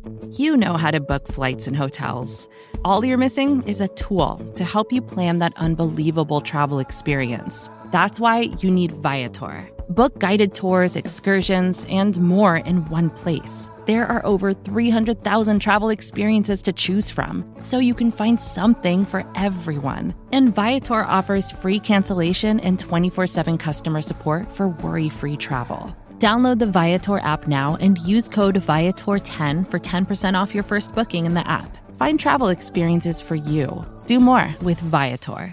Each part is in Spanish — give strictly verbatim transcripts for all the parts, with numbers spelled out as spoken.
You know how to book flights and hotels. All you're missing is a tool to help you plan that unbelievable travel experience. That's why you need Viator. Book guided tours, excursions, and more in one place. There are over three hundred thousand travel experiences to choose from, so you can find something for everyone. And Viator offers free cancellation and twenty-four seven customer support for worry-free travel. Download the Viator app now and use code Viator ten for ten percent off your first booking in the app. Find travel experiences for you. Do more with Viator.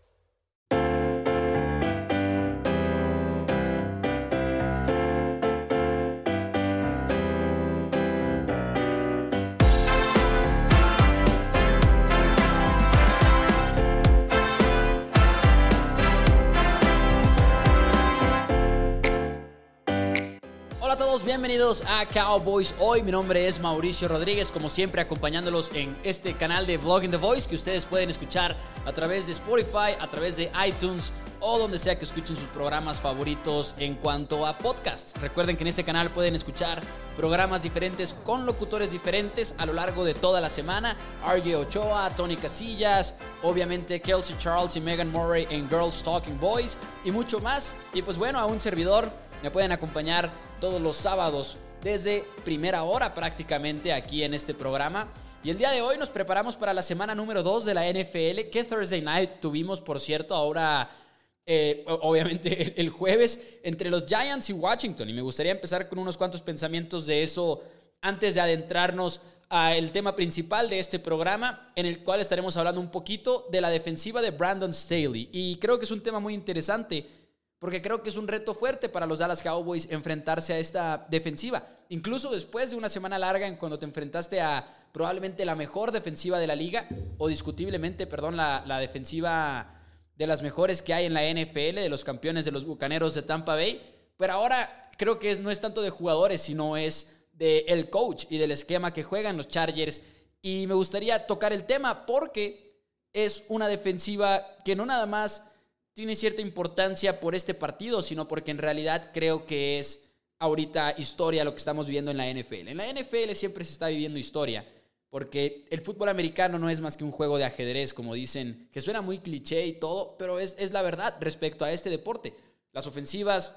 Bienvenidos a Cowboys Hoy. Mi nombre es Mauricio Rodríguez, como siempre acompañándolos en este canal de Vlogging the Voice que ustedes pueden escuchar a través de Spotify, a través de iTunes o donde sea que escuchen sus programas favoritos en cuanto a podcasts. Recuerden que en este canal pueden escuchar programas diferentes con locutores diferentes a lo largo de toda la semana. R J Ochoa, Tony Casillas, obviamente Kelsey Charles y Megan Murray en Girls Talking Boys y mucho más. Y pues bueno, a un servidor me pueden acompañar todos los sábados desde primera hora prácticamente aquí en este programa. Y el día de hoy nos preparamos para la semana número dos de la N F L. ¿Qué Thursday Night tuvimos, por cierto? Ahora, eh, obviamente, el, el jueves entre los Giants y Washington. Y me gustaría empezar con unos cuantos pensamientos de eso antes de adentrarnos al tema principal de este programa, en el cual estaremos hablando un poquito de la defensiva de Brandon Staley. Y creo que es un tema muy interesante, porque creo que es un reto fuerte para los Dallas Cowboys enfrentarse a esta defensiva. Incluso después de una semana larga en cuando te enfrentaste a probablemente la mejor defensiva de la liga, o discutiblemente, perdón, la, la defensiva de las mejores que hay en la N F L, de los campeones de los Bucaneros de Tampa Bay. Pero ahora creo que es, no es tanto de jugadores, sino es del coach y del esquema que juegan los Chargers. Y me gustaría tocar el tema porque es una defensiva que no nada más tiene cierta importancia por este partido, sino porque en realidad creo que es ahorita historia lo que estamos viviendo en la N F L. En la N F L siempre se está viviendo historia, porque el fútbol americano no es más que un juego de ajedrez, como dicen, que suena muy cliché y todo, pero es, es la verdad respecto a este deporte. Las ofensivas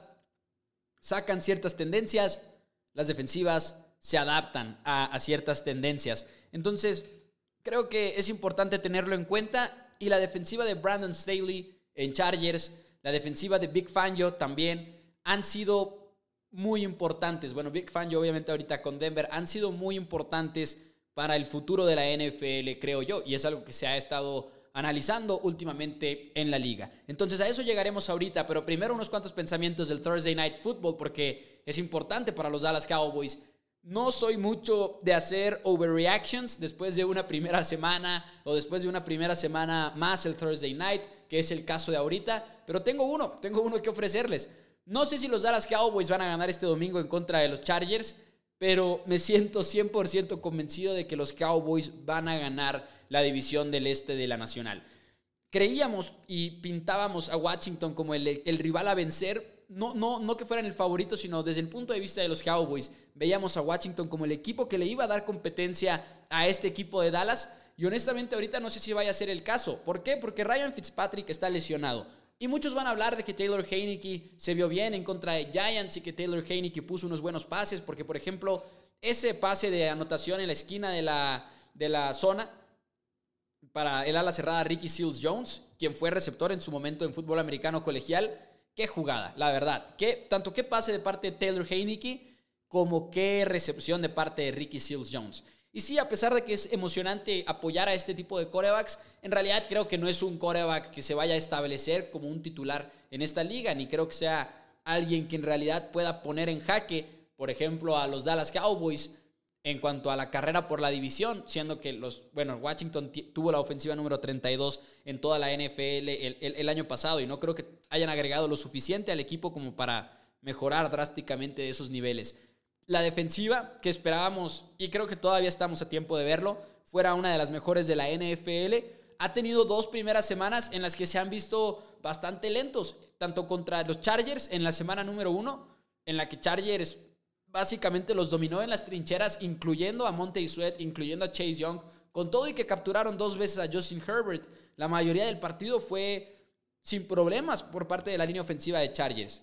sacan ciertas tendencias, las defensivas se adaptan a, a ciertas tendencias. Entonces, creo que es importante tenerlo en cuenta, y la defensiva de Brandon Staley en Chargers, la defensiva de Vic Fangio también han sido muy importantes. Bueno, Vic Fangio obviamente ahorita con Denver han sido muy importantes para el futuro de la N F L, creo yo, y es algo que se ha estado analizando últimamente en la liga. Entonces a eso llegaremos ahorita, pero primero unos cuantos pensamientos del Thursday Night Football, porque es importante para los Dallas Cowboys. No soy mucho de hacer overreactions después de una primera semana o después de una primera semana más el Thursday Night, que es el caso de ahorita, pero tengo uno, tengo uno que ofrecerles. No sé si los Dallas Cowboys van a ganar este domingo en contra de los Chargers, pero me siento cien por ciento convencido de que los Cowboys van a ganar la división del este de la Nacional. Creíamos y pintábamos a Washington como el, el rival a vencer. No, no, no que fueran el favorito, sino desde el punto de vista de los Cowboys. Veíamos a Washington como el equipo que le iba a dar competencia a este equipo de Dallas. Y honestamente ahorita no sé si vaya a ser el caso. ¿Por qué? Porque Ryan Fitzpatrick está lesionado. Y muchos van a hablar de que Taylor Heinicke se vio bien en contra de Giants y que Taylor Heinicke puso unos buenos pases. Porque, por ejemplo, ese pase de anotación en la esquina de la, de la zona para el ala cerrada Ricky Seals-Jones, quien fue receptor en su momento en fútbol americano colegial. Qué jugada, la verdad. ¿Qué, tanto qué pase de parte de Taylor Heinicke como qué recepción de parte de Ricky Seals-Jones. Y sí, a pesar de que es emocionante apoyar a este tipo de quarterbacks, en realidad creo que no es un quarterback que se vaya a establecer como un titular en esta liga, ni creo que sea alguien que en realidad pueda poner en jaque, por ejemplo, a los Dallas Cowboys en cuanto a la carrera por la división, siendo que los, bueno, Washington t- tuvo la ofensiva número treinta y dos en toda la N F L el, el, el año pasado, y no creo que hayan agregado lo suficiente al equipo como para mejorar drásticamente de esos niveles. La defensiva que esperábamos, y creo que todavía estamos a tiempo de verlo, fuera una de las mejores de la N F L, ha tenido dos primeras semanas en las que se han visto bastante lentos, tanto contra los Chargers en la semana número uno, en la que Chargers básicamente los dominó en las trincheras, incluyendo a Montez Sweat, incluyendo a Chase Young, con todo y que capturaron dos veces a Justin Herbert. La mayoría del partido fue sin problemas por parte de la línea ofensiva de Chargers.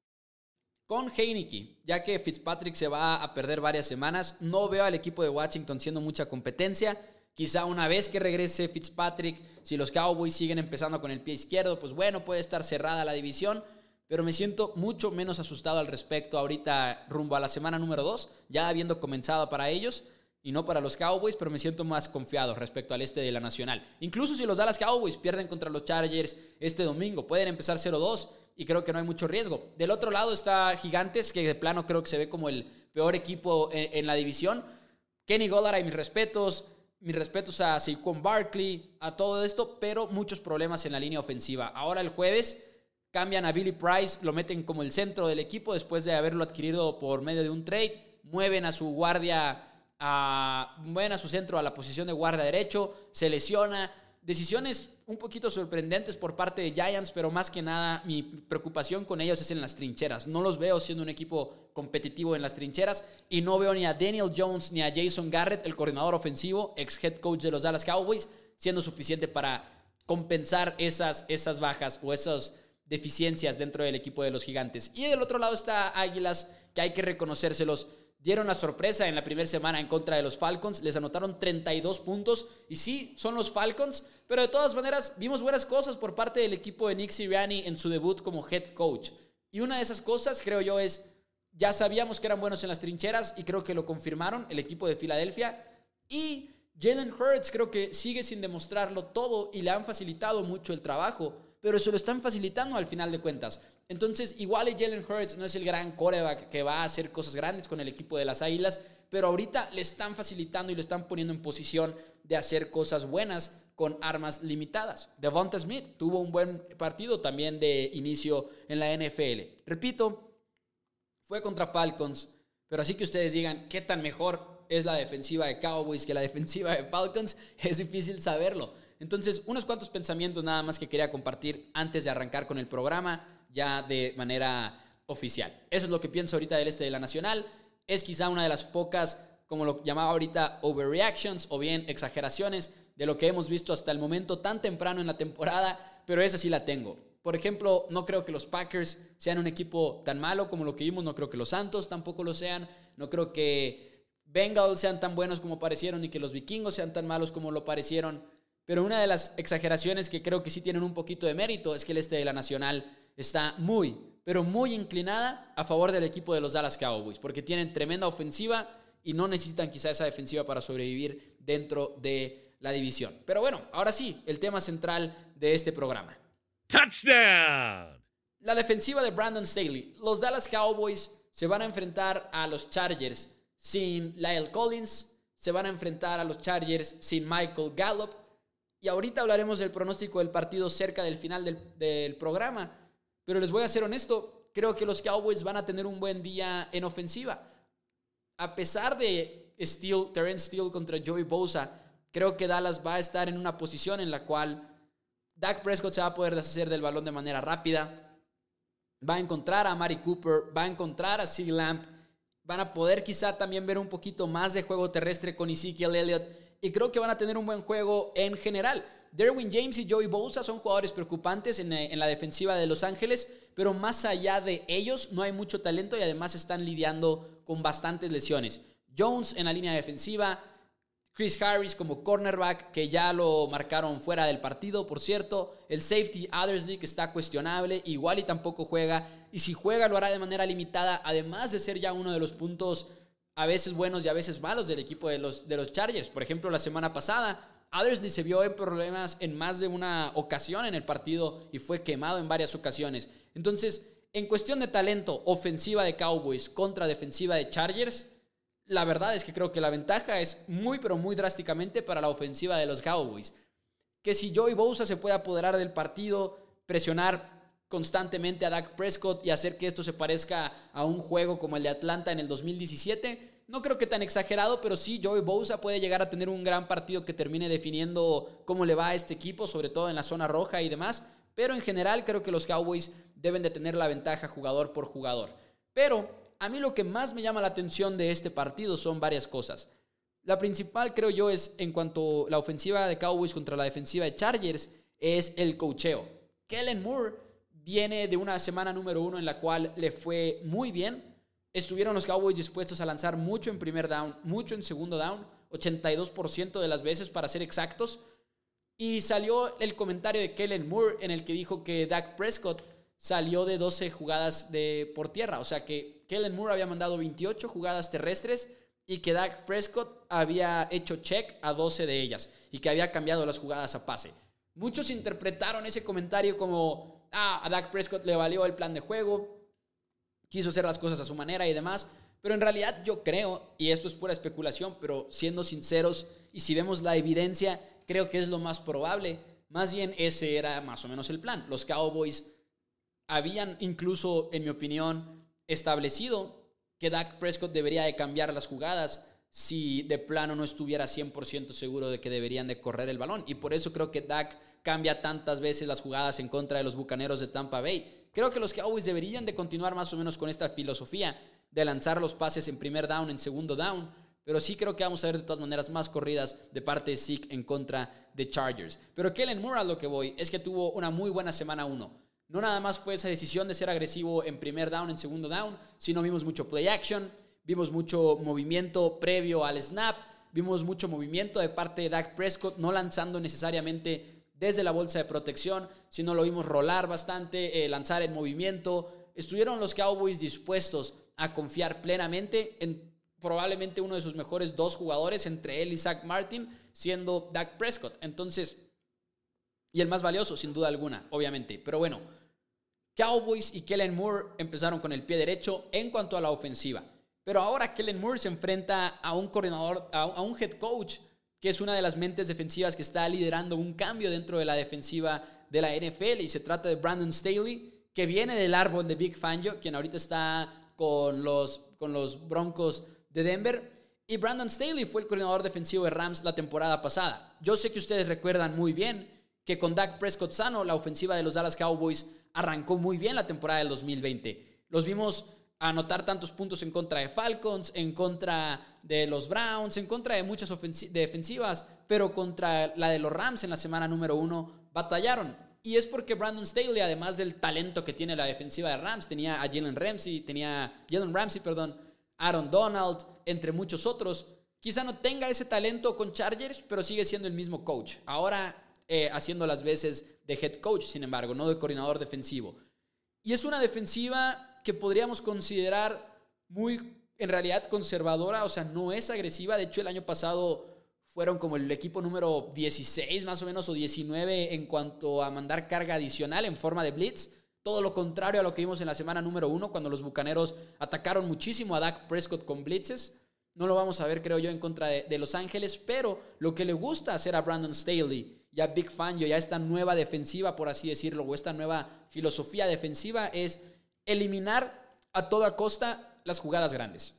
Con Heinicke, ya que Fitzpatrick se va a perder varias semanas, no veo al equipo de Washington siendo mucha competencia. Quizá una vez que regrese Fitzpatrick, si los Cowboys siguen empezando con el pie izquierdo, pues bueno, puede estar cerrada la división, pero me siento mucho menos asustado al respecto ahorita rumbo a la semana número dos, ya habiendo comenzado para ellos y no para los Cowboys, pero me siento más confiado respecto al este de la Nacional. Incluso si los Dallas Cowboys pierden contra los Chargers este domingo, pueden empezar cero dos y creo que no hay mucho riesgo. Del otro lado está Gigantes, que de plano creo que se ve como el peor equipo en, en la división. Kenny Golladay, mis respetos. Mis respetos a Saquon Barkley, a todo esto, pero muchos problemas en la línea ofensiva. Ahora el jueves cambian a Billy Price, lo meten como el centro del equipo después de haberlo adquirido por medio de un trade. Mueven a su guardia, a, mueven a su centro a la posición de guardia derecho, se lesiona. Decisiones un poquito sorprendentes por parte de Giants, pero más que nada mi preocupación con ellos es en las trincheras. No los veo siendo un equipo competitivo en las trincheras y no veo ni a Daniel Jones ni a Jason Garrett, el coordinador ofensivo, ex head coach de los Dallas Cowboys, siendo suficiente para compensar esas, esas bajas o esas deficiencias dentro del equipo de los Gigantes. Y del otro lado está Águilas, que hay que reconocérselos. Dieron la sorpresa en la primera semana en contra de los Falcons. Les anotaron treinta y dos puntos. Y sí, son los Falcons. Pero de todas maneras, vimos buenas cosas por parte del equipo de Nick Sirianni en su debut como head coach. Y una de esas cosas, creo yo, es... Ya sabíamos que eran buenos en las trincheras y creo que lo confirmaron el equipo de Filadelfia. Y Jalen Hurts creo que sigue sin demostrarlo todo y le han facilitado mucho el trabajo, pero se lo están facilitando al final de cuentas. Entonces, igual Jalen Hurts no es el gran quarterback que va a hacer cosas grandes con el equipo de las Águilas, pero ahorita le están facilitando y lo están poniendo en posición de hacer cosas buenas con armas limitadas. Devonta Smith tuvo un buen partido también de inicio en la N F L. Repito, fue contra Falcons, pero así que ustedes digan qué tan mejor es la defensiva de Cowboys que la defensiva de Falcons, es difícil saberlo. Entonces, unos cuantos pensamientos nada más que quería compartir antes de arrancar con el programa ya de manera oficial. Eso es lo que pienso ahorita del este de la Nacional. Es quizá una de las pocas, como lo llamaba ahorita, overreactions o bien exageraciones de lo que hemos visto hasta el momento tan temprano en la temporada, pero esa sí la tengo. Por ejemplo, no creo que los Packers sean un equipo tan malo como lo que vimos, no creo que los Santos tampoco lo sean, no creo que Bengals sean tan buenos como parecieron ni que los Vikingos sean tan malos como lo parecieron. Pero una de las exageraciones que creo que sí tienen un poquito de mérito es que el este de la Nacional está muy, pero muy inclinada a favor del equipo de los Dallas Cowboys, porque tienen tremenda ofensiva y no necesitan quizá esa defensiva para sobrevivir dentro de la división. Pero bueno, ahora sí, el tema central de este programa. ¡Touchdown! La defensiva de Brandon Staley. Los Dallas Cowboys se van a enfrentar a los Chargers sin La'el Collins, se van a enfrentar a los Chargers sin Michael Gallup. Y ahorita hablaremos del pronóstico del partido cerca del final del, del programa. Pero les voy a ser honesto, creo que los Cowboys van a tener un buen día en ofensiva. A pesar de Steele, Terrence Steele contra Joey Bosa, creo que Dallas va a estar en una posición en la cual Dak Prescott se va a poder deshacer del balón de manera rápida. Va a encontrar a Amari Cooper, va a encontrar a CeeDee Lamb. Van a poder quizá también ver un poquito más de juego terrestre con Ezekiel Elliott. Y creo que van a tener un buen juego en general. Derwin James y Joey Bosa son jugadores preocupantes en, en la defensiva de Los Ángeles, pero más allá de ellos no hay mucho talento y además están lidiando con bastantes lesiones. Jones en la línea defensiva, Chris Harris como cornerback, que ya lo marcaron fuera del partido, por cierto. El safety Adderley, que está cuestionable, igual y tampoco juega. Y si juega lo hará de manera limitada, además de ser ya uno de los puntos a veces buenos y a veces malos del equipo de los, de los Chargers. Por ejemplo, la semana pasada, Adderley se vio en problemas en más de una ocasión en el partido y fue quemado en varias ocasiones. Entonces, en cuestión de talento, ofensiva de Cowboys contra defensiva de Chargers, la verdad es que creo que la ventaja es muy, pero muy drásticamente para la ofensiva de los Cowboys. Que si Joey Bosa se puede apoderar del partido, presionar constantemente a Dak Prescott y hacer que esto se parezca a un juego como el de Atlanta en el dos mil diecisiete. No creo que tan exagerado, pero sí, Joey Bosa puede llegar a tener un gran partido que termine definiendo cómo le va a este equipo, sobre todo en la zona roja y demás. Pero en general creo que los Cowboys deben de tener la ventaja jugador por jugador. Pero a mí lo que más me llama la atención de este partido son varias cosas. La principal, creo yo, es en cuanto a la ofensiva de Cowboys contra la defensiva de Chargers, es el coacheo. Kellen Moore viene de una semana número uno en la cual le fue muy bien. Estuvieron los Cowboys dispuestos a lanzar mucho en primer down, mucho en segundo down, ochenta y dos por ciento de las veces para ser exactos. Y salió el comentario de Kellen Moore en el que dijo que Dak Prescott salió de doce jugadas de, por tierra. O sea que Kellen Moore había mandado veintiocho jugadas terrestres y que Dak Prescott había hecho check a doce de ellas y que había cambiado las jugadas a pase. Muchos interpretaron ese comentario como, ah, a Dak Prescott le valió el plan de juego, quiso hacer las cosas a su manera y demás. Pero en realidad yo creo, y esto es pura especulación, pero siendo sinceros y si vemos la evidencia, creo que es lo más probable. Más bien ese era más o menos el plan. Los Cowboys habían incluso, en mi opinión, establecido que Dak Prescott debería de cambiar las jugadas si de plano no estuviera cien por ciento seguro de que deberían de correr el balón. Y por eso creo que Dak cambia tantas veces las jugadas en contra de los Bucaneros de Tampa Bay. Creo que los Cowboys deberían de continuar más o menos con esta filosofía de lanzar los pases en primer down, en segundo down. Pero sí creo que vamos a ver de todas maneras más corridas de parte de Zeke en contra de Chargers. Pero Kellen Moore, a lo que voy, es que tuvo una muy buena semana uno. No nada más fue esa decisión de ser agresivo en primer down, en segundo down, sino vimos mucho play action, vimos mucho movimiento previo al snap, vimos mucho movimiento de parte de Dak Prescott, no lanzando necesariamente desde la bolsa de protección, sino lo vimos rolar bastante, eh, lanzar en movimiento. Estuvieron los Cowboys dispuestos a confiar plenamente en probablemente uno de sus mejores dos jugadores, entre él y Zach Martin, siendo Dak Prescott. Entonces, y el más valioso, sin duda alguna, obviamente. Pero bueno, Cowboys y Kellen Moore empezaron con el pie derecho en cuanto a la ofensiva. Pero ahora Kellen Moore se enfrenta a un coordinador, a, a un head coach, que es una de las mentes defensivas que está liderando un cambio dentro de la defensiva de la N F L. Y se trata de Brandon Staley, que viene del árbol de Vic Fangio, quien ahorita está con los, con los Broncos de Denver. Y Brandon Staley fue el coordinador defensivo de Rams la temporada pasada. Yo sé que ustedes recuerdan muy bien que con Dak Prescott sano, la ofensiva de los Dallas Cowboys arrancó muy bien la temporada del dos mil veinte. Los vimos anotar tantos puntos en contra de Falcons, en contra de los Browns, en contra de muchas ofensi- defensivas, pero contra la de los Rams en la semana número uno batallaron. Y es porque Brandon Staley, además del talento que tiene la defensiva de Rams, tenía a Jalen Ramsey, tenía Jalen Ramsey, perdón, Aaron Donald, entre muchos otros. Quizá no tenga ese talento con Chargers, pero sigue siendo el mismo coach. Ahora eh, haciendo las veces de head coach, sin embargo, no de coordinador defensivo. Y es una defensiva que podríamos considerar muy, en realidad, conservadora. O sea, no es agresiva. De hecho, el año pasado fueron como el equipo número dieciséis, más o menos, o diecinueve en cuanto a mandar carga adicional en forma de blitz. Todo lo contrario a lo que vimos en la semana número uno, cuando los Bucaneros atacaron muchísimo a Dak Prescott con blitzes. No lo vamos a ver, creo yo, en contra de, de Los Ángeles, pero lo que le gusta hacer a Brandon Staley y a Vic Fangio, ya esta nueva defensiva, por así decirlo, o esta nueva filosofía defensiva, es eliminar a toda costa las jugadas grandes.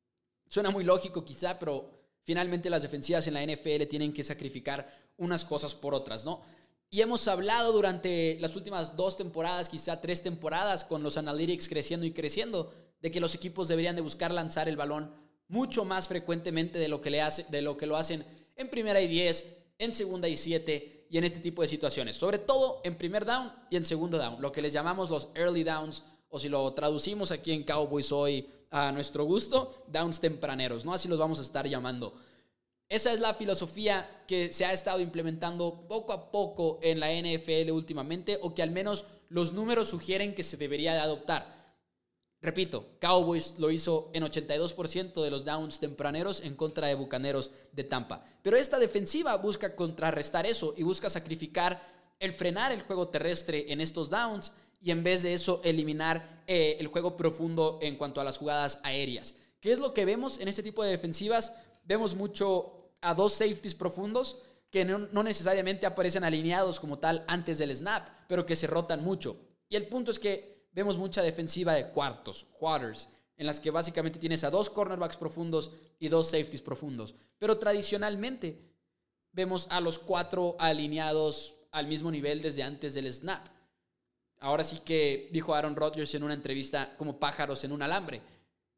Suena muy lógico quizá, pero finalmente las defensivas en la N F L tienen que sacrificar unas cosas por otras, ¿no? Y hemos hablado durante las últimas dos temporadas, quizá tres temporadas, con los analytics creciendo y creciendo, de que los equipos deberían de buscar lanzar el balón mucho más frecuentemente de lo que, le hace, de lo, que lo hacen en primera y diez, en segunda y siete y en este tipo de situaciones. Sobre todo en primer down y en segundo down, lo que les llamamos los early downs, o si lo traducimos aquí en Cowboys hoy a nuestro gusto, downs tempraneros, ¿no? Así los vamos a estar llamando. Esa es la filosofía que se ha estado implementando poco a poco en la N F L últimamente, o que al menos los números sugieren que se debería de adoptar. Repito, Cowboys lo hizo en ochenta y dos por ciento de los downs tempraneros en contra de Bucaneros de Tampa. Pero esta defensiva busca contrarrestar eso y busca sacrificar el frenar el juego terrestre en estos downs y en vez de eso eliminar eh, el juego profundo en cuanto a las jugadas aéreas. ¿Qué es lo que vemos en este tipo de defensivas? Vemos mucho a dos safeties profundos que no, no necesariamente aparecen alineados como tal antes del snap, pero que se rotan mucho. Y el punto es que vemos mucha defensiva de cuartos, quarters, en las que básicamente tienes a dos cornerbacks profundos y dos safeties profundos. Pero tradicionalmente vemos a los cuatro alineados al mismo nivel desde antes del snap. Ahora sí que dijo Aaron Rodgers en una entrevista como pájaros en un alambre.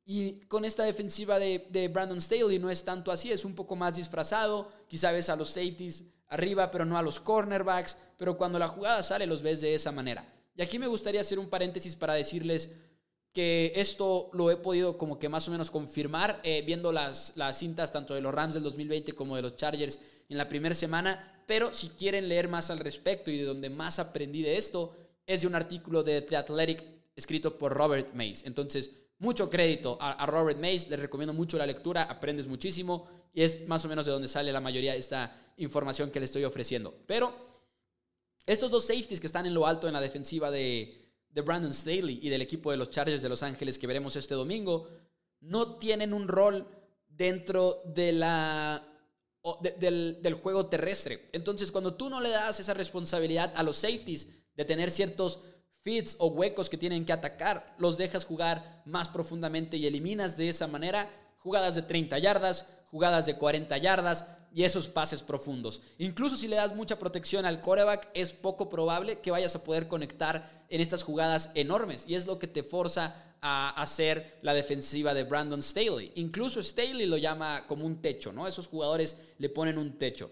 Y con esta defensiva de, de Brandon Staley no es tanto así, es un poco más disfrazado. Quizá ves a los safeties arriba, pero no a los cornerbacks. Pero cuando la jugada sale, los ves de esa manera. Y aquí me gustaría hacer un paréntesis para decirles que esto lo he podido como que más o menos confirmar eh, viendo las, las cintas tanto de los Rams del dos mil veinte como de los Chargers en la primera semana. Pero si quieren leer más al respecto y de donde más aprendí de esto es de un artículo de The Athletic escrito por Robert Mays. Entonces, mucho crédito a, a Robert Mays, les recomiendo mucho la lectura, aprendes muchísimo y es más o menos de donde sale la mayoría de esta información que le estoy ofreciendo. Pero estos dos safeties que están en lo alto en la defensiva de... de Brandon Staley y del equipo de los Chargers de Los Ángeles que veremos este domingo, no tienen un rol dentro de la, de, del, del juego terrestre. Entonces, cuando tú no le das esa responsabilidad a los safeties de tener ciertos fits o huecos que tienen que atacar, los dejas jugar más profundamente y eliminas de esa manera jugadas de treinta yardas, jugadas de cuarenta yardas y esos pases profundos. Incluso si le das mucha protección al quarterback, es poco probable que vayas a poder conectar en estas jugadas enormes. Y es lo que te forza a hacer la defensiva de Brandon Staley. Incluso Staley lo llama como un techo, ¿no? Esos jugadores le ponen un techo.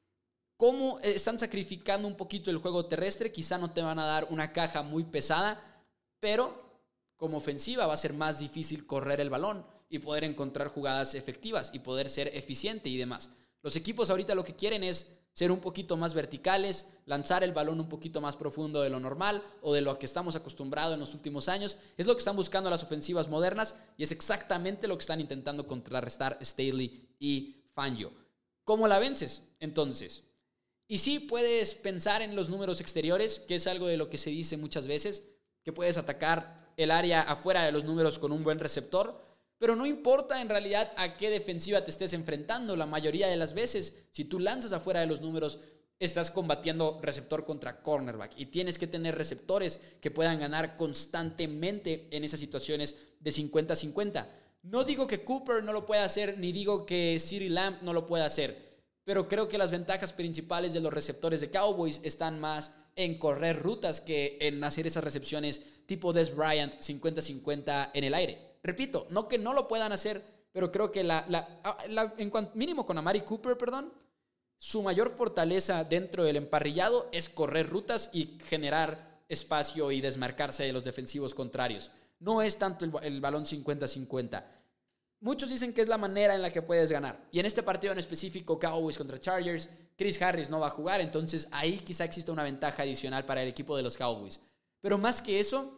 ¿Cómo están sacrificando un poquito el juego terrestre? Quizá no te van a dar una caja muy pesada, pero como ofensiva va a ser más difícil correr el balón y poder encontrar jugadas efectivas y poder ser eficiente y demás. Los equipos ahorita lo que quieren es ser un poquito más verticales, lanzar el balón un poquito más profundo de lo normal o de lo que estamos acostumbrados en los últimos años. Es lo que están buscando las ofensivas modernas y es exactamente lo que están intentando contrarrestar Staley y Fangio. ¿Cómo la vences? Entonces, y sí puedes pensar en los números exteriores, que es algo de lo que se dice muchas veces, que puedes atacar el área afuera de los números con un buen receptor, pero no importa en realidad a qué defensiva te estés enfrentando. La mayoría de las veces, si tú lanzas afuera de los números, estás combatiendo receptor contra cornerback y tienes que tener receptores que puedan ganar constantemente en esas situaciones de cincuenta a cincuenta. No digo que Cooper no lo pueda hacer, ni digo que CeeDee Lamb no lo pueda hacer, pero creo que las ventajas principales de los receptores de Cowboys están más en correr rutas que en hacer esas recepciones tipo Dez Bryant cincuenta a cincuenta en el aire. Repito, no que no lo puedan hacer, pero creo que la, la, la, en cuanto, mínimo con Amari Cooper, perdón, su mayor fortaleza dentro del emparrillado es correr rutas y generar espacio y desmarcarse de los defensivos contrarios. No es tanto el, el balón cincuenta a cincuenta. Muchos dicen que es la manera en la que puedes ganar. Y en este partido en específico, Cowboys contra Chargers, Chris Harris no va a jugar, entonces ahí quizá exista una ventaja adicional para el equipo de los Cowboys. Pero más que eso,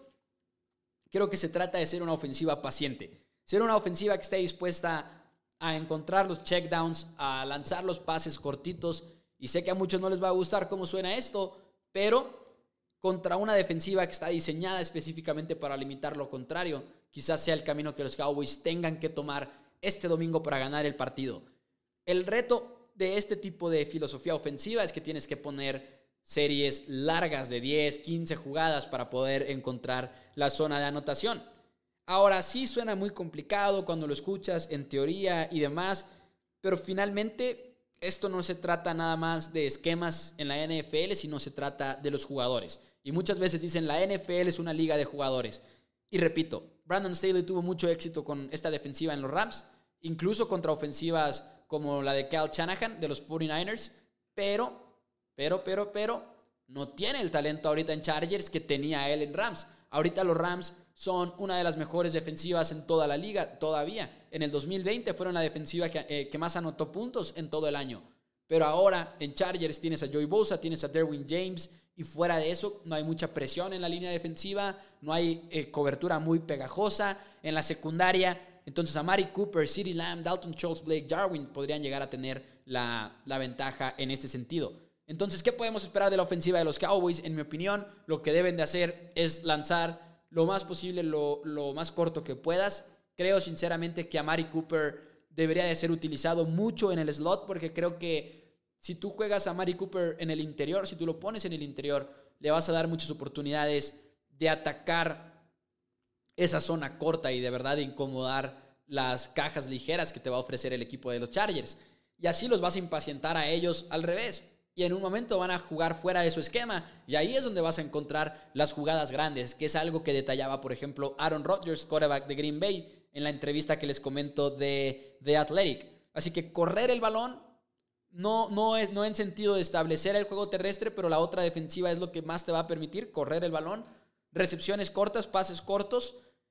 creo que se trata de ser una ofensiva paciente. Ser una ofensiva que esté dispuesta a encontrar los checkdowns, a lanzar los pases cortitos. Y sé que a muchos no les va a gustar cómo suena esto, pero contra una defensiva que está diseñada específicamente para limitar lo contrario, quizás sea el camino que los Cowboys tengan que tomar este domingo para ganar el partido. El reto de este tipo de filosofía ofensiva es que tienes que poner series largas de diez, quince jugadas para poder encontrar la zona de anotación. Ahora sí suena muy complicado cuando lo escuchas en teoría y demás, pero finalmente esto no se trata nada más de esquemas en la N F L, sino se trata de los jugadores. Y muchas veces dicen la N F L es una liga de jugadores. Y repito, Brandon Staley tuvo mucho éxito con esta defensiva en los Rams, incluso contra ofensivas como la de Kyle Shanahan de los cuarenta y nueve ers, pero, pero, pero, pero, no tiene el talento ahorita en Chargers que tenía él en Rams. Ahorita los Rams son una de las mejores defensivas en toda la liga todavía. En el dos mil veinte fueron la defensiva que, eh, que más anotó puntos en todo el año. Pero ahora en Chargers tienes a Joey Bosa, tienes a Derwin James y fuera de eso no hay mucha presión en la línea defensiva, no hay eh, cobertura muy pegajosa en la secundaria. Entonces Amari Cooper, CeeDee Lamb, Dalton Schultz, Blake Jarwin podrían llegar a tener la, la ventaja en este sentido. Entonces, ¿qué podemos esperar de la ofensiva de los Cowboys? En mi opinión, lo que deben de hacer es lanzar lo más posible, lo, lo más corto que puedas. Creo sinceramente que Amari Cooper debería de ser utilizado mucho en el slot, porque creo que si tú juegas a Amari Cooper en el interior, si tú lo pones en el interior, le vas a dar muchas oportunidades de atacar esa zona corta y de verdad de incomodar las cajas ligeras que te va a ofrecer el equipo de los Chargers. Y así los vas a impacientar a ellos al revés. Y en un momento van a jugar fuera de su esquema. Y ahí es donde vas a encontrar las jugadas grandes, que es algo que detallaba, por ejemplo, Aaron Rodgers, quarterback de Green Bay, en la entrevista que les comento de The Athletic. Así que correr el balón no, no, es, no en sentido de establecer el juego terrestre, pero la otra defensiva es lo que más te va a permitir, correr el balón, recepciones cortas, pases cortos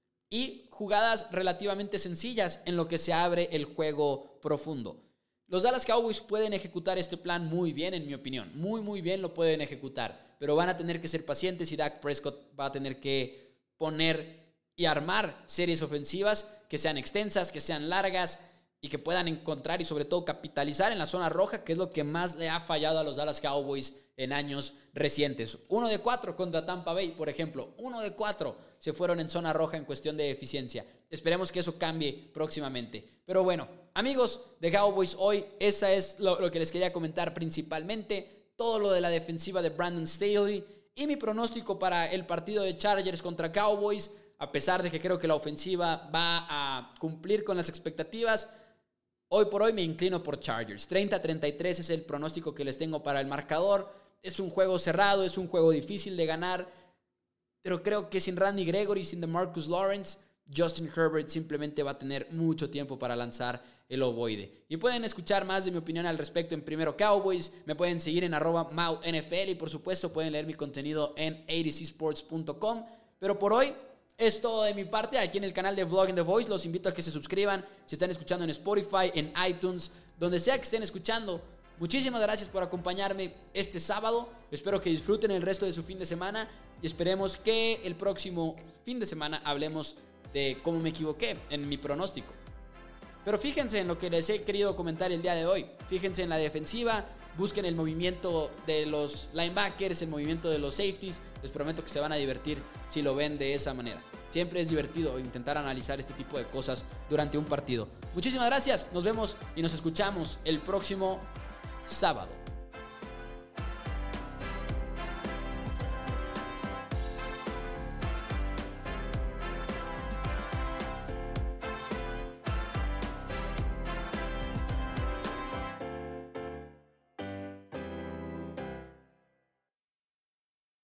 y jugadas relativamente sencillas en lo que se abre el juego profundo. Los Dallas Cowboys pueden ejecutar este plan muy bien, en mi opinión. Muy, muy bien lo pueden ejecutar. Pero van a tener que ser pacientes y Dak Prescott va a tener que poner y armar series ofensivas que sean extensas, que sean largas y que puedan encontrar y sobre todo capitalizar en la zona roja, que es lo que más le ha fallado a los Dallas Cowboys en años recientes. Uno de cuatro contra Tampa Bay, por ejemplo. Uno de cuatro se fueron en zona roja en cuestión de eficiencia. Esperemos que eso cambie próximamente. Pero bueno, amigos de Cowboys, hoy esa es lo, lo que les quería comentar principalmente. Todo lo de la defensiva de Brandon Staley y mi pronóstico para el partido de Chargers contra Cowboys. A pesar de que creo que la ofensiva va a cumplir con las expectativas, hoy por hoy me inclino por Chargers. treinta a treinta y tres es el pronóstico que les tengo para el marcador. Es un juego cerrado, es un juego difícil de ganar, pero creo que sin Randy Gregory, sin DeMarcus Lawrence, Justin Herbert simplemente va a tener mucho tiempo para lanzar el ovoide. Y pueden escuchar más de mi opinión al respecto en Primero Cowboys. Me pueden seguir en arroba mau N F L y por supuesto pueden leer mi contenido en a t c sports punto com. Pero por hoy es todo de mi parte aquí en el canal de Vlogging the Voice. Los invito a que se suscriban si están escuchando en Spotify, en iTunes, donde sea que estén escuchando. Muchísimas gracias por acompañarme este sábado. Espero que disfruten el resto de su fin de semana y esperemos que el próximo fin de semana hablemos de cómo me equivoqué en mi pronóstico. Pero fíjense en lo que les he querido comentar el día de hoy. Fíjense en la defensiva. Busquen el movimiento de los linebackers, el movimiento de los safeties. Les prometo que se van a divertir si lo ven de esa manera. Siempre es divertido intentar analizar este tipo de cosas durante un partido. Muchísimas gracias. Nos vemos y nos escuchamos el próximo sábado.